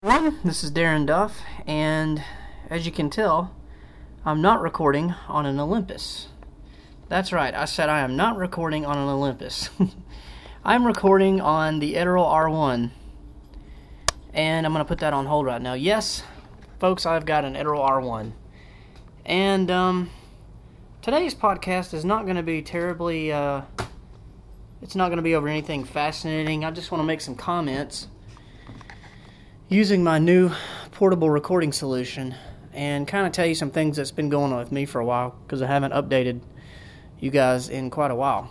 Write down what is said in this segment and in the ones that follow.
Everyone, this is Darren Duff, and as you can tell, I'm not recording on an Olympus. That's right, I said I am not recording on an Olympus. I'm recording on the Edirol R1, and I'm going to put that on hold right now. Yes, folks, I've got an Edirol R1, and today's podcast is not going to be terribly, it's not going to be over anything fascinating. I just want to make some comments using my new portable recording solution and kind of tell you some things that's been going on with me for a while because I haven't updated you guys in quite a while.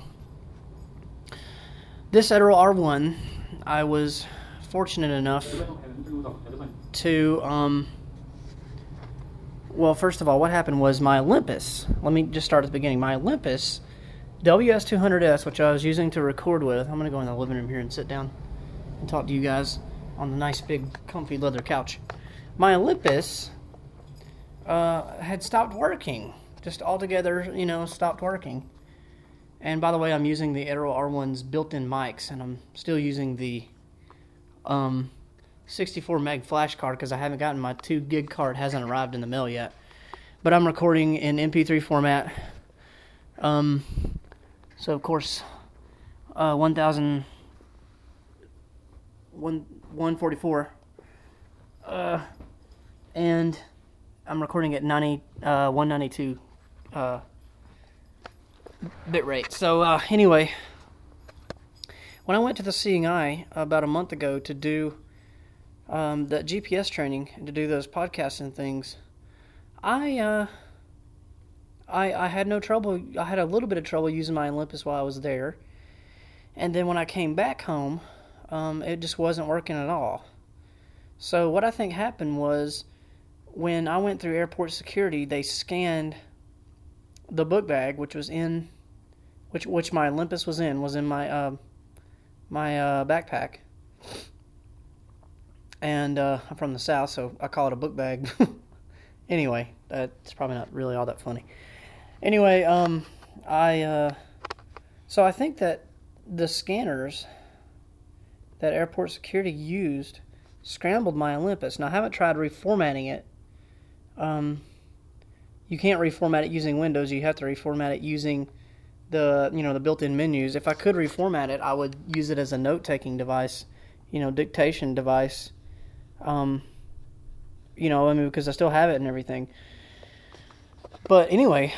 This Edirol R1, I was fortunate enough to, well, first of all, what happened was my Olympus, let me just start at the beginning, my Olympus WS200S, which I was using to record with, I'm going to go in the living room here and sit down and talk to you guys on the nice big comfy leather couch. My Olympus had stopped working, just altogether, stopped working. And by the way, I'm using the Edirol R1's built-in mics, and I'm still using the 64 meg flash card because I haven't gotten my 2 gig card, hasn't arrived in the mail yet. But I'm recording in MP3 format. So of course, 144, and I'm recording at 192 bit rate. So anyway, when I went to the Seeing Eye about a month ago to do the GPS training and to do those podcasts and things, I had no trouble. I had a little bit of trouble using my Olympus while I was there, and then when I came back home, it just wasn't working at all. So what I think happened was when I went through airport security, they scanned the book bag, which was in, which my Olympus was in my backpack. And I'm from the South, so I call it a book bag. Anyway, that's probably not really all that funny. Anyway, so I think that the scanners that airport security used scrambled my Olympus. Now, I haven't tried reformatting it. You can't reformat it using Windows. You have to reformat it using the built-in menus. If I could reformat it, I would use it as a note-taking device, dictation device. Because I still have it and everything. But anyway,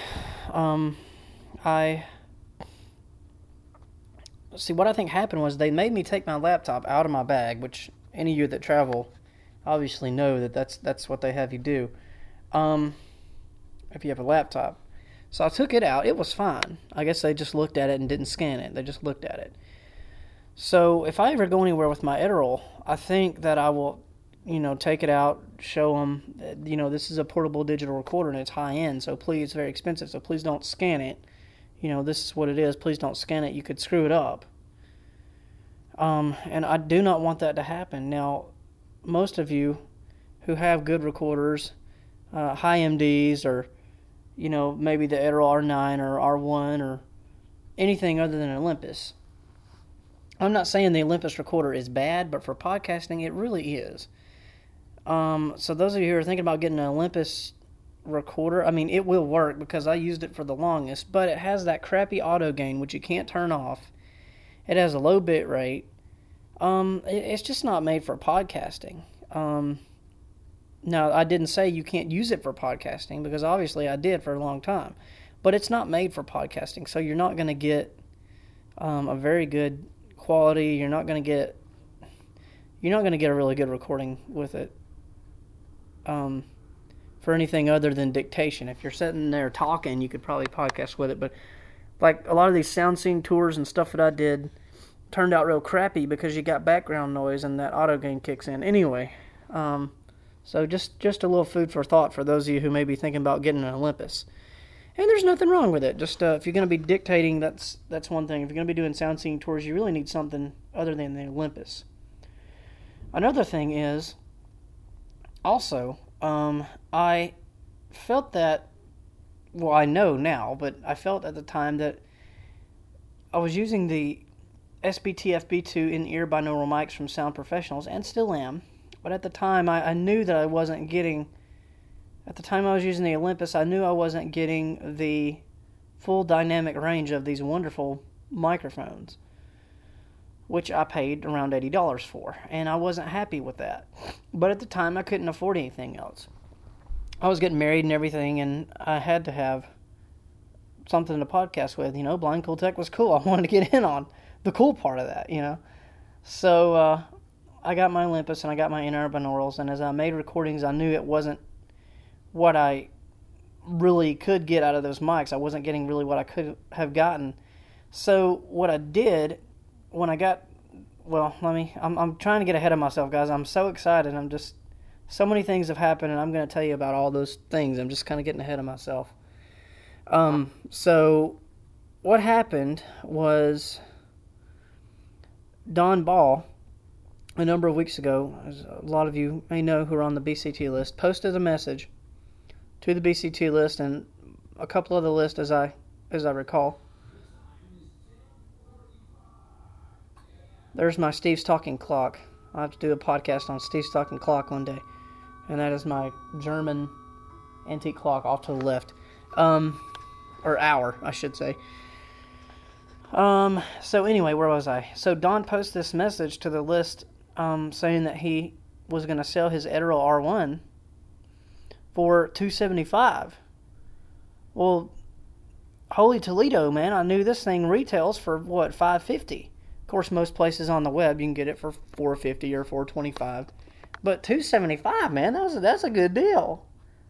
See, what I think happened was they made me take my laptop out of my bag, which any of you that travel obviously know that that's what they have you do if you have a laptop. So I took it out. It was fine. I guess they just looked at it and didn't scan it. They just looked at it. So if I ever go anywhere with my Edirol, I think that I will, take it out, show them, this is a portable digital recorder and it's high-end, so please, it's very expensive, so please don't scan it. This is what it is. Please don't scan it. You could screw it up. And I do not want that to happen. Now, most of you who have good recorders, high MDs, or, maybe the Edirol R9 or R1 or anything other than an Olympus. I'm not saying the Olympus recorder is bad, but for podcasting, it really is. So those of you who are thinking about getting an Olympus recorder, it will work because I used it for the longest, but it has that crappy auto gain which you can't turn off. It has a low bit rate. It's just not made for podcasting. Now, I didn't say you can't use it for podcasting because obviously I did for a long time, but it's not made for podcasting, so you're not going to get a very good quality. You're not going to get a really good recording with it. For anything other than dictation. If you're sitting there talking, you could probably podcast with it, but like a lot of these sound scene tours and stuff that I did turned out real crappy because you got background noise and that auto gain kicks in. Anyway, so just a little food for thought for those of you who may be thinking about getting an Olympus. And there's nothing wrong with it. Just if you're going to be dictating, that's one thing. If you're going to be doing sound scene tours, you really need something other than the Olympus. Another thing is also, I felt that, well, I know now, but I felt at the time that I was using the SBT FB2 in-ear binaural mics from Sound Professionals, and still am, But at the time, I knew that I wasn't getting, at the time I was using the Olympus, I knew I wasn't getting the full dynamic range of these wonderful microphones, which I paid around $80 for, and I wasn't happy with that. But at the time, I couldn't afford anything else. I was getting married and everything, and I had to have something to podcast with. Blind Cool Tech was cool. I wanted to get in on the cool part of that, So I got my Olympus and I got my in-ear binaurals, and as I made recordings, I knew it wasn't what I really could get out of those mics. I wasn't getting really what I could have gotten. So what I did when I got, I'm trying to get ahead of myself, guys. I'm so excited. So many things have happened, and I'm going to tell you about all those things. I'm just kind of getting ahead of myself. So what happened was Don Ball, a number of weeks ago, as a lot of you may know who are on the BCT list, posted a message to the BCT list and a couple of the lists as I recall. There's my Steve's Talking Clock. I have to do a podcast on Steve's Talking Clock one day. And that is my German antique clock off to the left. Or hour, I should say. So anyway, where was I? So Don posted this message to the list saying that he was going to sell his Edirol R1 for $275. Well, holy Toledo, man. I knew this thing retails for, $550. Of course, most places on the web, you can get it for $450 or $425. But $275, man, that's a good deal,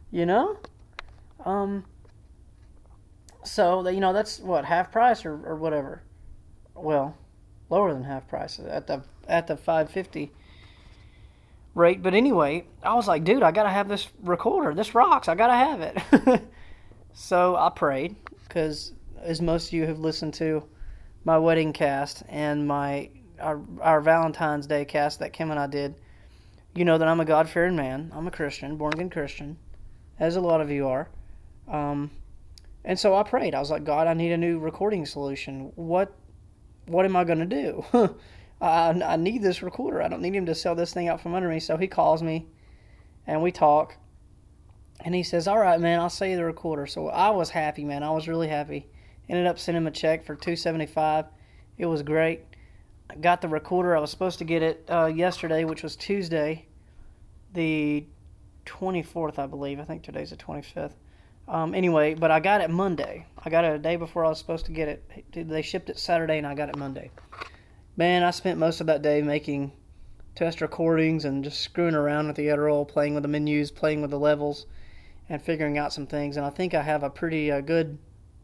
So, that's half price or whatever. Well, lower than half price at the $550 rate. But anyway, I was like, dude, I gotta have this recorder. This rocks. I gotta have it. So I prayed, because as most of you have listened to my wedding cast and our Valentine's Day cast that Kim and I did, you know that I'm a God-fearing man. I'm a Christian, born-again Christian, as a lot of you are. And so I prayed. I was like, God, I need a new recording solution. What am I going to do? I need this recorder. I don't need him to sell this thing out from under me. So he calls me, and we talk. And he says, all right, man, I'll sell you the recorder. So I was happy, man. I was really happy. Ended up sending him a check for $275. It was great. I got the recorder. I was supposed to get it yesterday, which was Tuesday, the 24th, I believe. I think today's the 25th. Anyway, but I got it Monday. I got it a day before I was supposed to get it. They shipped it Saturday, and I got it Monday. Man, I spent most of that day making test recordings and just screwing around with the Edirol, playing with the menus, playing with the levels, and figuring out some things. And I think I have a pretty good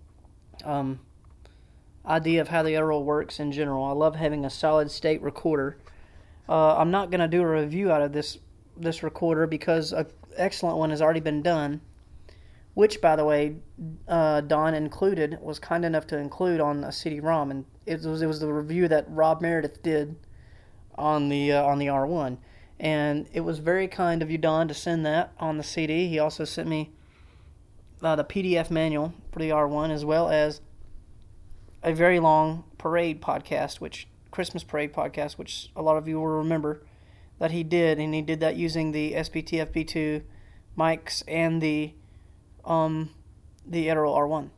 idea of how the Edirol works in general. I love having a solid state recorder. I'm not going to do a review out of this recorder because an excellent one has already been done, which, by the way, Don was kind enough to include on a CD-ROM, and it was the review that Rob Meredith did on the R1, and it was very kind of you, Don, to send that on the CD. He also sent me the PDF manual for the R1, as well as a very long Christmas parade podcast, which a lot of you will remember that he did, and he did that using the SPT FP2 mics and the Edirol R1.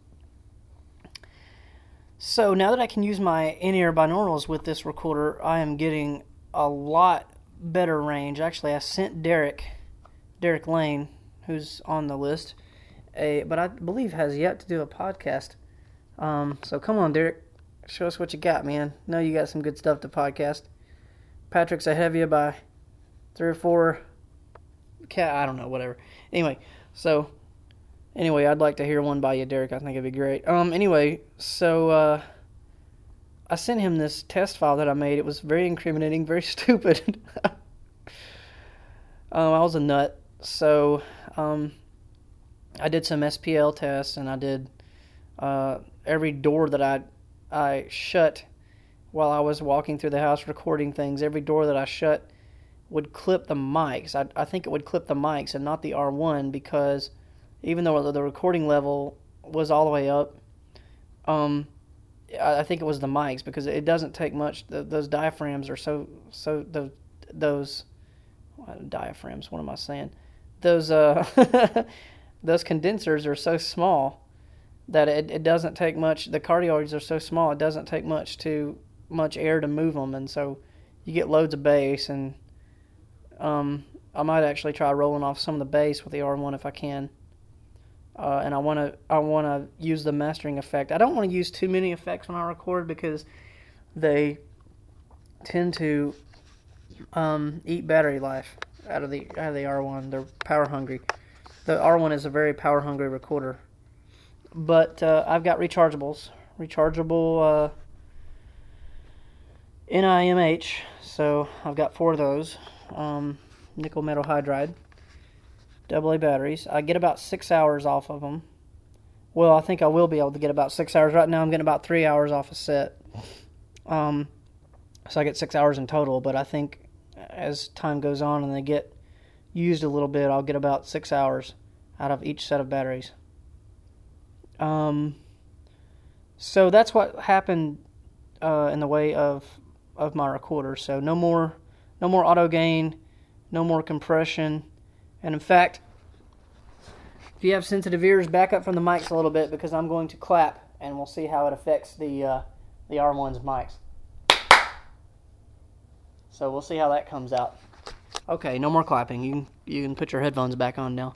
So now that I can use my in-ear binaurals with this recorder, I am getting a lot better range. Actually, I sent Derek Lane, who's on the list, but I believe has yet to do a podcast. So come on, Derek, show us what you got, man. Know you got some good stuff to podcast. Patrick's ahead of you by 3 or 4. I don't know, whatever. Anyway, I'd like to hear one by you, Derek. I think it'd be great. So I sent him this test file that I made. It was very incriminating, very stupid. I was a nut. So I did some SPL tests, and I did every door that I shut while I was walking through the house recording things. Every door that I shut would clip the mics. I think it would clip the mics and not the R1, because even though the recording level was all the way up, I think it was the mics, because it doesn't take much. Those diaphragms are those diaphragms. What am I saying? Those those condensers are so small that it doesn't take much. The cardioids are so small, it doesn't take much air to move them, and so you get loads of bass. And I might actually try rolling off some of the bass with the R1 if I can. And I want to use the mastering effect. I don't want to use too many effects when I record because they tend to eat battery life out of the R1. They're power hungry. The R1 is a very power hungry recorder. But I've got rechargeable NIMH, so I've got 4 of those. Nickel metal hydride, AA batteries. I get about 6 hours off of them. Well, I think I will be able to get about 6 hours. Right now I'm getting about 3 hours off a set. So I get 6 hours in total, but I think as time goes on and they get used a little bit, I'll get about 6 hours out of each set of batteries. So that's what happened in the way of my recorder. So no more auto gain, no more compression, and in fact, if you have sensitive ears, back up from the mics a little bit because I'm going to clap, and we'll see how it affects the R1's mics. So we'll see how that comes out. Okay, no more clapping. You can put your headphones back on now.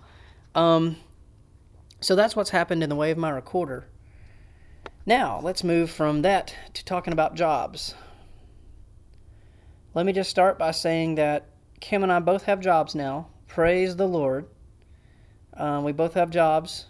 So that's what's happened in the way of my recorder. Now, let's move from that to talking about jobs. Let me just start by saying that Kim and I both have jobs now. Praise the Lord. We both have jobs.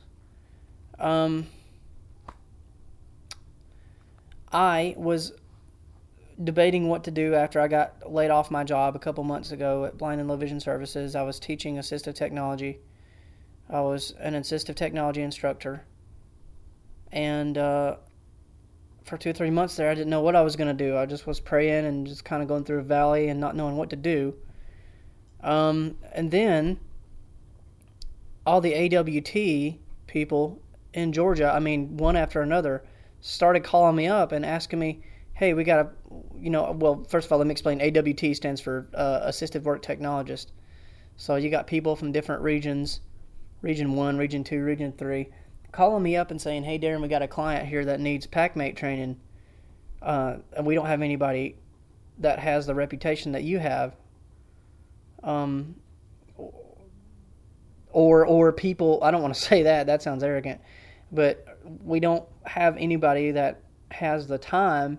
I was debating what to do after I got laid off my job a couple months ago at Blind and Low Vision Services. I was teaching assistive technology. I was an assistive technology instructor. And for 2 or 3 months there, I didn't know what I was going to do. I just was praying and just kind of going through a valley and not knowing what to do. And then all the AWT people in Georgia, I mean, one after another, started calling me up and asking me, hey, we got to, well, first of all, let me explain. AWT stands for Assistive Work Technologist. So you got people from different regions, Region 1, Region 2, Region 3, calling me up and saying, hey, Darren, we got a client here that needs PACmate training, and we don't have anybody that has the reputation that you have. Or people, I don't want to say that sounds arrogant, but we don't have anybody that has the time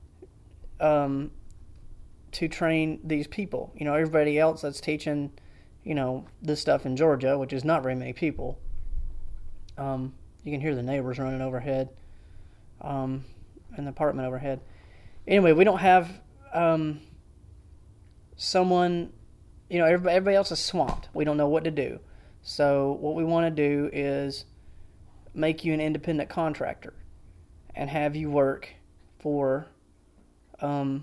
to train these people. Everybody else that's teaching, this stuff in Georgia, which is not very many people. You can hear the neighbors running overhead, in the apartment overhead. Anyway, we don't have someone, everybody else is swamped. We don't know what to do. So what we want to do is make you an independent contractor and have you work for, the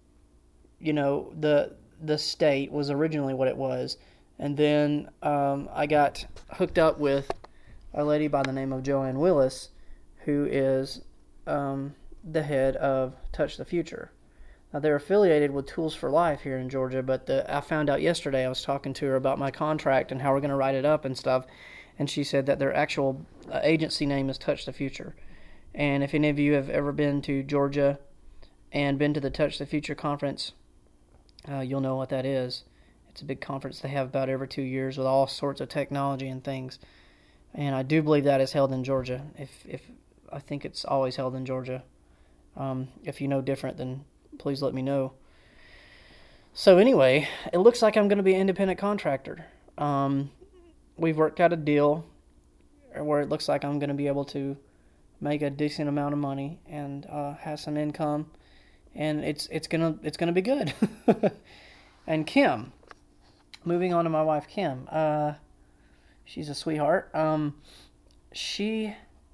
state was originally what it was. And then I got hooked up with a lady by the name of Joanne Willis, who is the head of Touch the Future. Now, they're affiliated with Tools for Life here in Georgia, but I found out yesterday, I was talking to her about my contract and how we're going to write it up and stuff, and she said that their actual agency name is Touch the Future. And if any of you have ever been to Georgia and been to the Touch the Future conference, you'll know what that is. It's a big conference they have about every 2 years with all sorts of technology and things. And I do believe that is held in Georgia. If I think it's always held in Georgia. If you know different, then please let me know. So anyway, it looks like I'm going to be an independent contractor. We've worked out a deal where it looks like I'm going to be able to make a decent amount of money and have some income, and it's gonna be good. And Kim, moving on to my wife Kim, she's a sweetheart. She,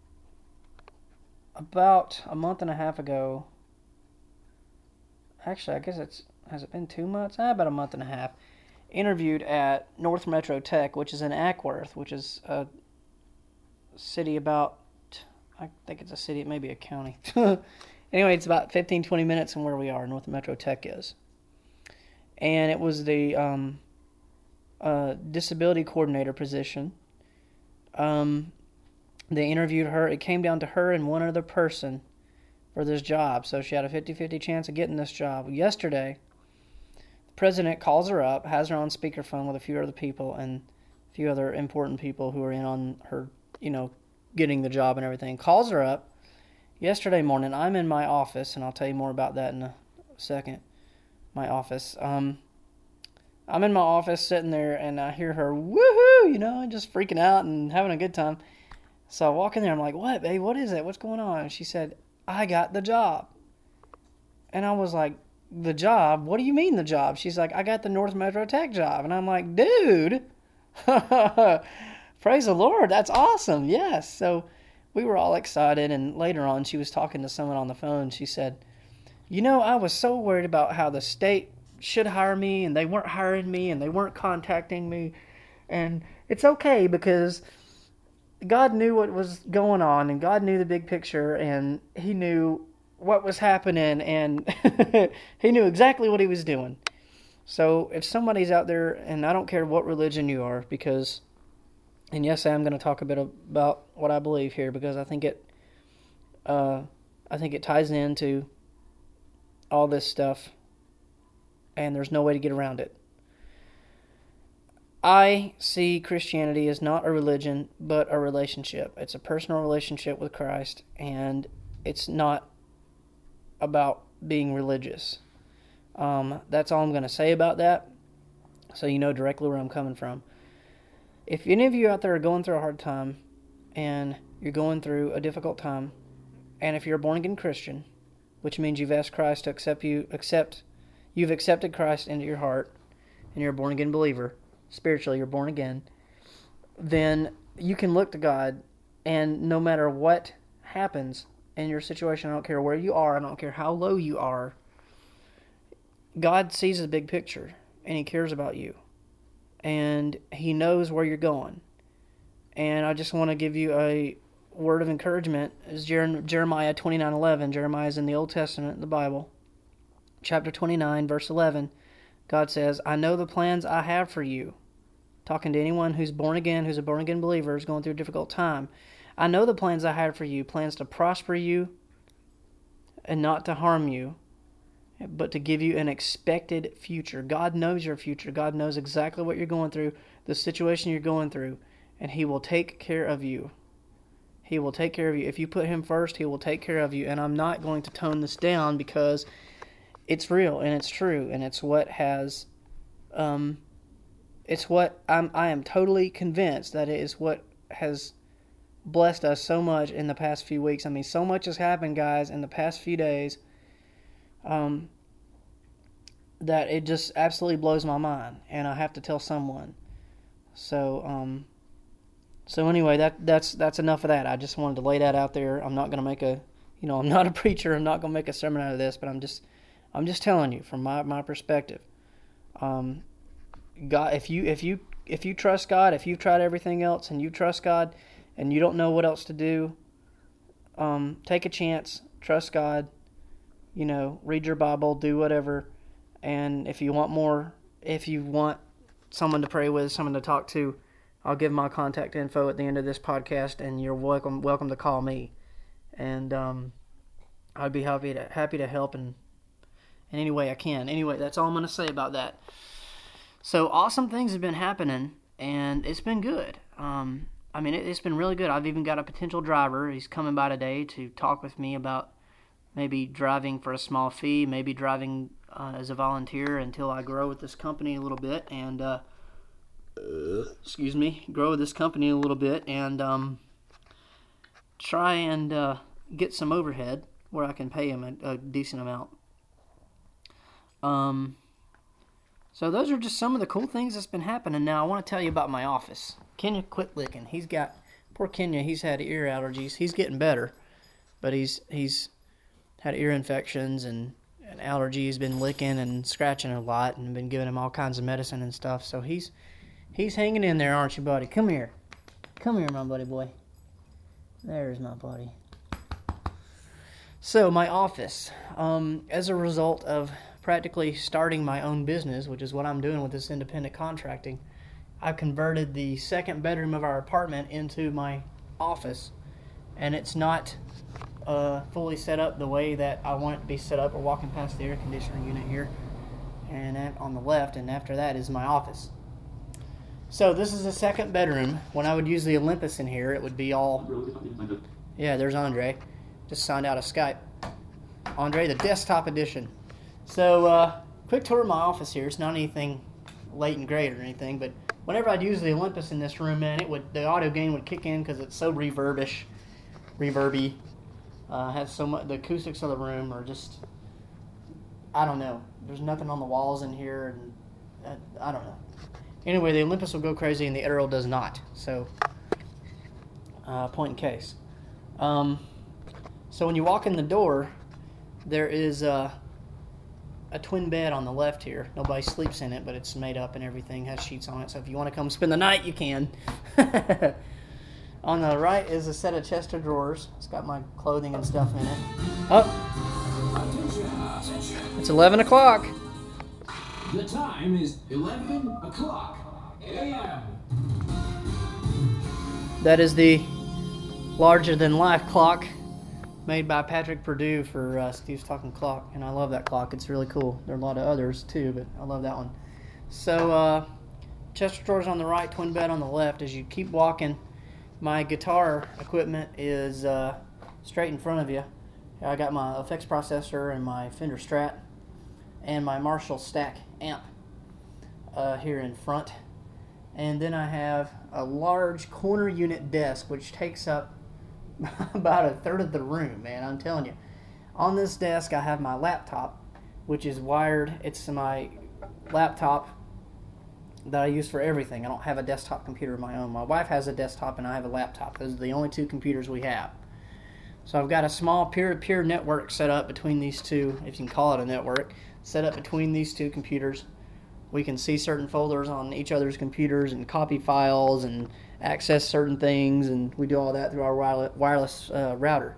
about a month and a half ago, actually I guess has it been 2 months? About a month and a half, interviewed at North Metro Tech, which is in Ackworth, which is a city about, I think it's a city, it may be a county. Anyway, it's about 15-20 minutes from where we are, North Metro Tech is. And it was the disability coordinator position. They interviewed her. It came down to her and one other person for this job. So she had a 50-50 chance of getting this job. Yesterday, the president calls her up, has her on speakerphone with a few other people and a few other important people who are in on her, getting the job and everything. Calls her up yesterday morning. I'm in my office, and I'll tell you more about that in a second. My office. I'm in my office sitting there, and I hear her, woohoo, just freaking out and having a good time. So I walk in there, I'm like, what, babe, what is it? What's going on? And she said, I got the job. And I was like, the job? What do you mean the job? She's like, I got the North Metro Tech job. And I'm like, dude, praise the Lord, that's awesome, yes. So we were all excited, and later on she was talking to someone on the phone. She said, I was so worried about how the state should hire me, and they weren't hiring me, and they weren't contacting me. And it's okay because God knew what was going on, and God knew the big picture, and He knew what was happening, and He knew exactly what He was doing. So if somebody's out there, and I don't care what religion you are, and yes, I am going to talk a bit about what I believe here, because I think it ties into all this stuff, and there's no way to get around it. I see Christianity as not a religion, but a relationship. It's a personal relationship with Christ, and it's not about being religious. That's all I'm going to say about that, so you know directly where I'm coming from. If any of you out there are going through a hard time, and you're going through a difficult time, and if you're a born-again Christian, which means you've asked Christ to you've accepted Christ into your heart, and you're a born-again believer, spiritually you're born again, then you can look to God, and no matter what happens in your situation, I don't care where you are, I don't care how low you are, God sees the big picture, and He cares about you, and He knows where you're going. And I just want to give you a word of encouragement. Is Jeremiah 29:11. Jeremiah is in the Old Testament, the Bible. Chapter 29, verse 11. God says, I know the plans I have for you. Talking to anyone who's born again, who's a born again believer, is going through a difficult time. I know the plans I have for you, plans to prosper you and not to harm you, but to give you an expected future. God knows your future. God knows exactly what you're going through, the situation you're going through, and He will take care of you. He will take care of you. If you put Him first, He will take care of you. And I'm not going to tone this down, because it's real and it's true, and it's what has, it's what I am totally convinced that it is what has blessed us so much in the past few weeks. I mean, so much has happened, guys, in the past few days, that it just absolutely blows my mind, and I have to tell someone. So anyway, that's enough of that. I just wanted to lay that out there. I'm not going to make I'm not a preacher. I'm not going to make a sermon out of this, but I'm just telling you from my perspective. God, if you trust God, if you've tried everything else and you trust God and you don't know what else to do, take a chance, trust God, read your Bible, do whatever. And if you want someone to pray with, someone to talk to, I'll give my contact info at the end of this podcast, and you're welcome to call me. And I'd be happy to help in any way I can. Anyway, that's all I'm going to say about that. So awesome things have been happening, and it's been good. It's been really good. I've even got a potential driver. He's coming by today to talk with me about maybe driving for a small fee, maybe driving as a volunteer until I grow with this company a little bit, and grow with this company a little bit, and try and get some overhead where I can pay him a decent amount. So those are just some of the cool things that's been happening. Now I want to tell you about my office. Kenya quit licking. Poor Kenya, he's had ear allergies. He's getting better, but he's had ear infections and allergies. He's been licking and scratching a lot, and been giving him all kinds of medicine and stuff. So he's hanging in there, aren't you, buddy? Come here, my buddy boy. There's my buddy. So my office, as a result of practically starting my own business, which is what I'm doing with this independent contracting, I converted the second bedroom of our apartment into my office, and it's not fully set up the way that I want it to be set up. We're walking past the air conditioner unit here, and that on the left, and after that is my office. So this is the second bedroom. When I would use the Olympus in here, it would be all... Yeah, there's Andre. Just signed out of Skype. Andre, the desktop edition. So, quick tour of my office here. It's not anything late and great or anything, but whenever I'd use the Olympus in this room, man, the audio gain would kick in because it's so reverby. Has so much, the acoustics of the room are just, I don't know. There's nothing on the walls in here, and I don't know. Anyway, the Olympus will go crazy and the Earl does not. So, point in case. So when you walk in the door, there is a twin bed on the left here. Nobody sleeps in it, but it's made up and everything, has sheets on it. So if you want to come spend the night, you can. On the right is a set of chest of drawers. It's got my clothing and stuff in it. Oh, it's 11 o'clock. The time is 11 o'clock a.m. That is the larger-than-life clock made by Patrick Purdue for Steve's Talking Clock, and I love that clock. It's really cool. There are a lot of others, too, but I love that one. So, chest of drawers on the right, twin bed on the left. As you keep walking, my guitar equipment is straight in front of you. I got my effects processor and my Fender Strat and my Marshall Stack amp here in front. And then I have a large corner unit desk which takes up about a third of the room, man, I'm telling you. On this desk I have my laptop, which is wired. It's my laptop that I use for everything. I don't have a desktop computer of my own. My wife has a desktop and I have a laptop. Those are the only two computers we have. So I've got a small peer-to-peer network set up between these two, if you can call it a network, set up between these two computers. We can see certain folders on each other's computers and copy files and access certain things, and we do all that through our wireless router.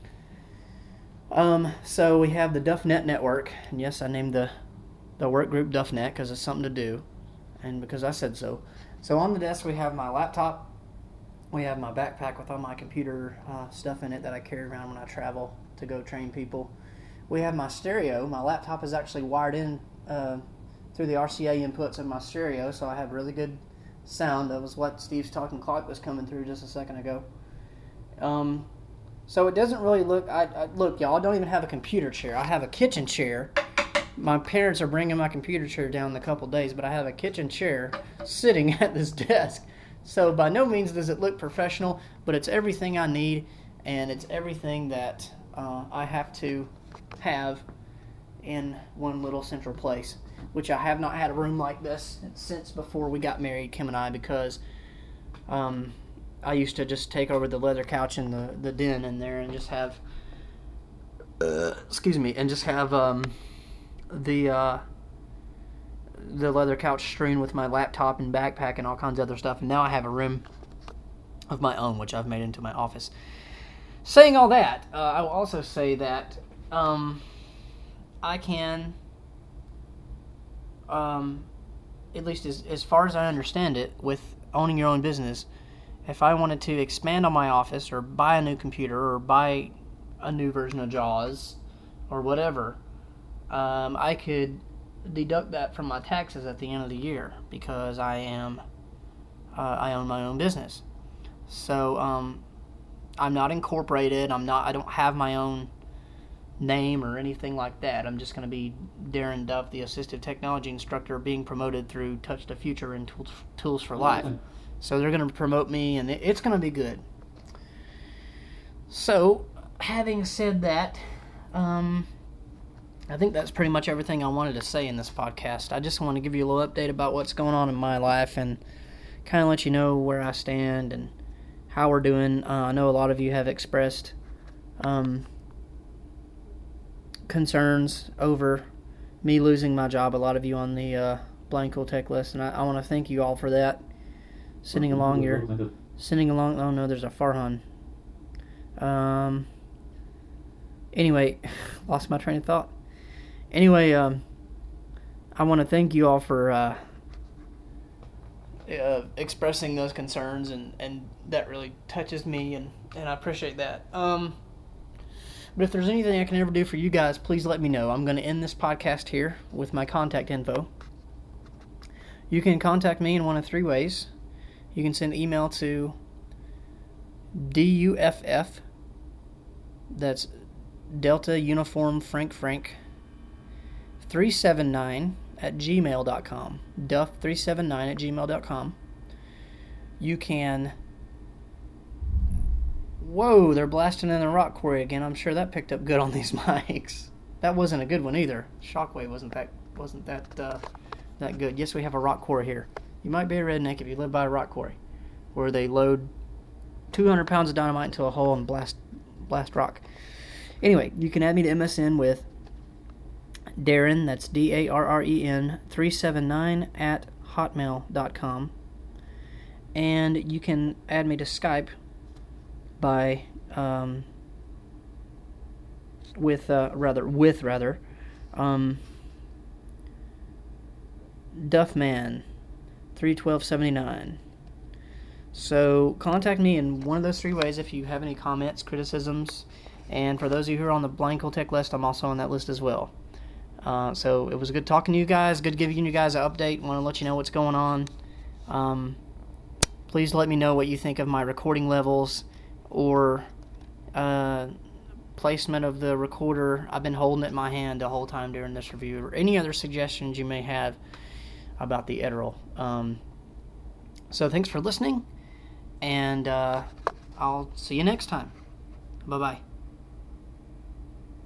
So we have the DuffNet network, and yes, I named the work group DuffNet because it's something to do, and because I said so. So on the desk we have my laptop, we have my backpack with all my computer stuff in it that I carry around when I travel to go train people. We have my stereo. My laptop is actually wired in through the RCA inputs of my stereo, so I have really good sound. That was what Steve's Talking Clock was coming through just a second ago. So it doesn't really look... Look, y'all, I don't even have a computer chair. I have a kitchen chair. My parents are bringing my computer chair down in a couple days, but I have a kitchen chair sitting at this desk. So by no means does it look professional, but it's everything I need, and it's everything that I have to have in one little central place, which I have not had a room like this since before we got married, Kim and I, because I used to just take over the leather couch in the den in there and just have the leather couch strewn with my laptop and backpack and all kinds of other stuff, and now I have a room of my own, which I've made into my office. Saying all that, I will also say that I can, at least as far as I understand it, with owning your own business, if I wanted to expand on my office or buy a new computer or buy a new version of JAWS or whatever, I could deduct that from my taxes at the end of the year because I own my own business. So I'm not incorporated. I don't have my own name or anything like that. I'm just going to be Darren Duff, the assistive technology instructor, being promoted through Touch the Future and Tools for Life. So they're going to promote me, and it's going to be good. So, having said that, I think that's pretty much everything I wanted to say in this podcast. I just want to give you a little update about what's going on in my life and kind of let you know where I stand and how we're doing. I know a lot of you have expressed concerns over me losing my job. A lot of you on the Blind Cool Tech list, and I want to thank you all for that. Sending along, oh no, there's a Farhan. Anyway, lost my train of thought. Anyway, I want to thank you all for expressing those concerns, and that really touches me, and I appreciate that. But if there's anything I can ever do for you guys, please let me know. I'm going to end this podcast here with my contact info. You can contact me in one of three ways. You can send email to DUFF, that's Delta Uniform Frank 379 at gmail.com. Duff379 at gmail.com. You can... Whoa, they're blasting in the rock quarry again. I'm sure that picked up good on these mics. That wasn't a good one either. Shockwave wasn't that good. Yes, we have a rock quarry here. You might be a redneck if you live by a rock quarry, where they load 200 pounds of dynamite into a hole and blast rock. Anyway, you can add me to MSN with Darren, that's DARREN 379 at hotmail.com. And you can add me to Skype by with Duffman 31279. So contact me in one of those three ways if you have any comments, criticisms, and for those of you who are on the Blind Cool Tech list, I'm also on that list as well. So it was good talking to you guys, good giving you guys an update. Want to let you know what's going on. Please let me know what you think of my recording levels or placement of the recorder. I've been holding it in my hand the whole time during this review, or any other suggestions you may have about the Edirol. So thanks for listening, and I'll see you next time. Bye-bye.